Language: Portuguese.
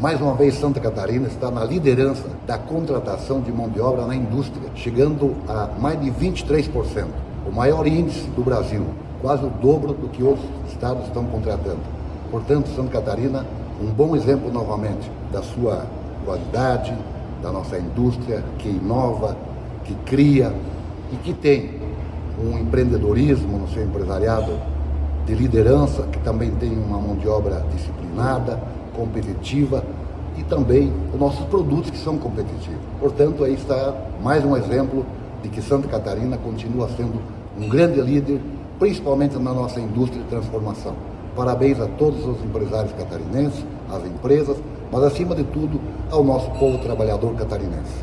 Mais uma vez, Santa Catarina está na liderança da contratação de mão de obra na indústria, chegando a mais de 23%, o maior índice do Brasil, quase o dobro do que outros estados estão contratando. Portanto, Santa Catarina, um bom exemplo novamente da sua qualidade, da nossa indústria que inova, que cria e que tem um empreendedorismo no seu empresariado de liderança, que também tem uma mão de obra disciplinada, competitiva e também os nossos produtos que são competitivos. Portanto, aí está mais um exemplo de que Santa Catarina continua sendo um grande líder, principalmente na nossa indústria de transformação. Parabéns a todos os empresários catarinenses, às empresas, mas acima de tudo ao nosso povo trabalhador catarinense.